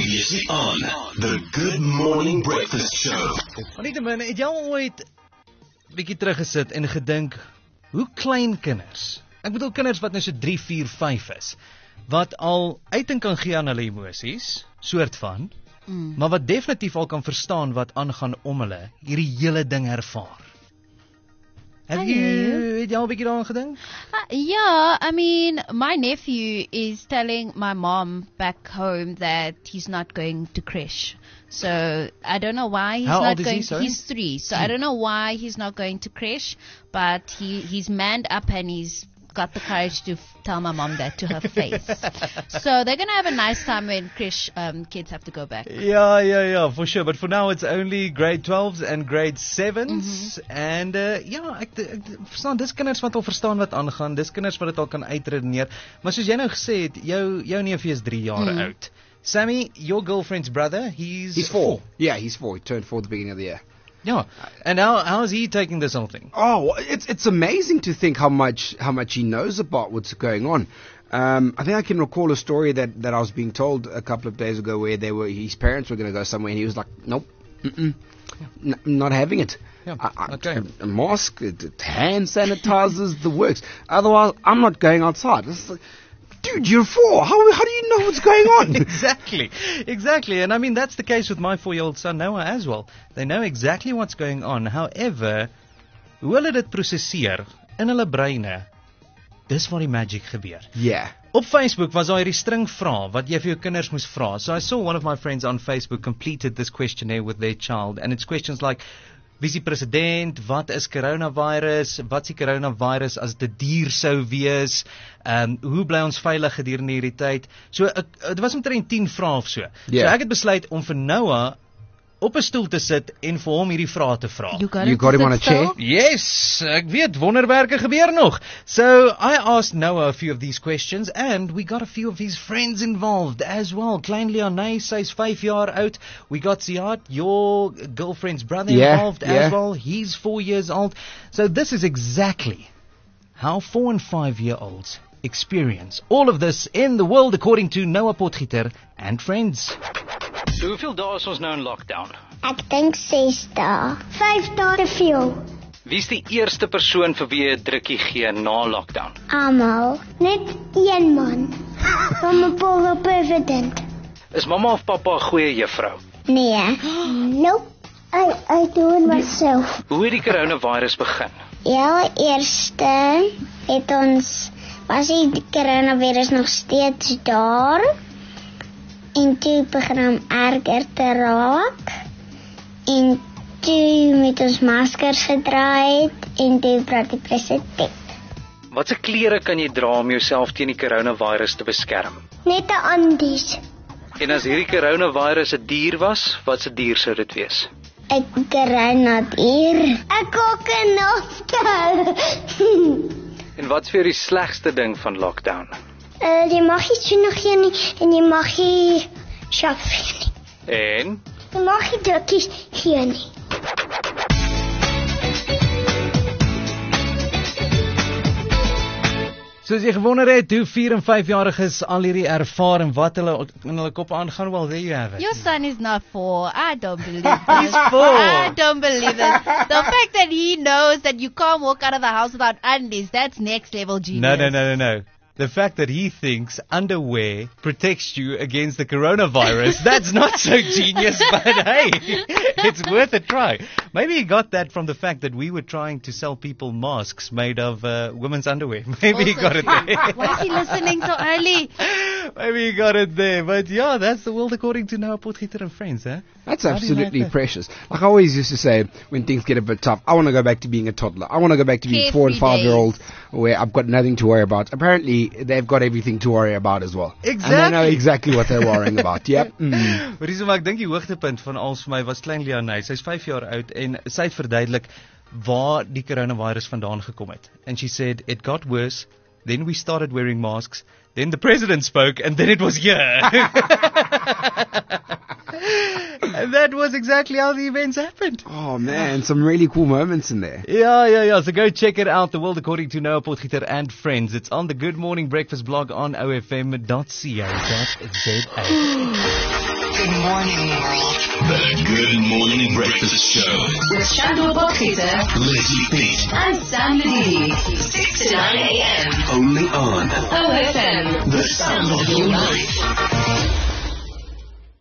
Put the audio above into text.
Previously on the Good Morning Breakfast Show. Nietemin, het jy al ooit bietjie teruggesit en gedink, hoe klein kinders, ek bedoel kinders wat nou so 3, 4, 5 is, wat al uiting kan gee aan hulle emosies, soort van, maar wat definitief al kan verstaan wat aangaan om hulle, hierdie hele ding ervaar. Het jy al bietjie daaraan gedink? Yeah, I mean, my nephew is telling my mom back home that he's not going to creche. So I don't know why he's How not old is going. he, sorry? He's 3. So I don't know why he's not going to creche, but he's manned up and he's got the courage to tell my mom that to her face. So they're gonna have a nice time when creche kids have to go back. Yeah, for sure. But for now, it's only grade 12s and grade 7s. And ek verstaan, dis kinders wat al verstaan wat aangaan. Dis kinders wat dit al kan uitredeneer. Maar soos jy nou gesê het, jou neefie is 3 jaar oud. Sammy, your girlfriend's brother, he's 4. Yeah, he's 4. He turned 4 at the beginning of the year. Yeah. And how is he taking this whole thing? Oh, it's amazing to think how much he knows about what's going on. I think I can recall a story that I was being told a couple of days ago where his parents were going to go somewhere and he was like, nope, not having it. Yeah, okay. A mask, hand sanitizers, the works. Otherwise, I'm not going outside. It's like, dude, you're 4. How do you know what's going on? Exactly. And I mean, that's the case with my 4-year-old son Noah as well. They know exactly what's going on. However, hoe hulle dit prosesseer in hulle breine, dis waar die magic gebeur. Yeah. Op Facebook was daar hierdie string vrae wat jy vir jou kinders moes vra. So I saw one of my friends on Facebook completed this questionnaire with their child, and it's questions like, wie is die president, wat is coronavirus, wat is die coronavirus as dit 'n dier sou wees, hoe bly ons veilig gedurende hierdie tyd. So dit was omtrent 10 vrae of so. Yeah. So ek het besluit om vir Noah op 'n stoel te sit en vir hom hierdie vrae te vra. You got him on a chair? Yes, ek weet, wonderwerke gebeur nog. So I asked Noah a few of these questions and we got a few of his friends involved as well. Klein Leonie, sy's 5 jaar oud. We got Ziad, your girlfriend's brother, involved as well. He's 4 years old. So this is exactly how 4 and 5-year-olds experience all of this in the world according to Noah Potgieter and friends. So hoeveel dae is ons nou in lockdown? Ek dink 6 dae. 5 dae te veel. Wie is die eerste persoon vir wie jy 'n drukkie gee na lockdown? Almal. Net een man. Van my president. Is mamma of pappa 'n goeie juffrou? Nee. Nope. I do it myself. Hoe het die coronavirus begin? Ja, eerste was die coronavirus nog steeds daar. En toe begin hom erger te raak. En toe met ons maskers gedra het. En toe praat die president. Watse klere kan jy dra om jouself teen die coronavirus te beskerm? Net 'n andies. En as hierdie coronavirus 'n dier was, watse dier sou dit wees? Ek grenat hier. Ek kokenofte. En wat is vir die slegste ding van lockdown? Jy mag nie so gee nie en jy mag nie shop gee nie. En? Jy mag nie drukkies gee nie. Soos jy gewonder het, hoe 4 en 5-jariges al hierdie ervaar en wat hulle in hulle kop aangaan, well, there you have it. Your son is not 4. I don't believe this. He's 4. I don't believe this. The fact that he knows that you can't walk out of the house without undies, that's next level genius. No. The fact that he thinks underwear protects you against the coronavirus, that's not so genius, but hey, it's worth a try. Maybe he got that from the fact that we were trying to sell people masks made of women's underwear. Maybe he got it there. Why is he listening so early? Maybe he got it there. But yeah, that's the world according to Noah Potgieter and friends, eh? That's absolutely precious. Like I always used to say, when things get a bit tough, I want to go back to being a toddler. I want to go back to being 4 and 5-year-olds where I've got nothing to worry about. Apparently, they've got everything to worry about as well. Exactly. And they know exactly what they're worrying about. Yep. Maar ek dink die hoogtepunt van alles vir my was klein Leonie. Sy's 5 jaar oud en sy het verduidelik waar die coronavirus vandaan gekom het. And she said, it got worse, then we started wearing masks, then the president spoke, and then it was here. And that was exactly how the events happened. Oh man, some really cool moments in there. Yeah. So go check it out. The World According to Noah Potgieter and Friends. It's on the Good Morning Breakfast blog on ofm.co.za. morning world. The Good Morning Breakfast Show. With Shandor Bokita Leslie Pete. and Sam Lee. 6 to 9 a.m. Only on OFM. The Sound of Your Life.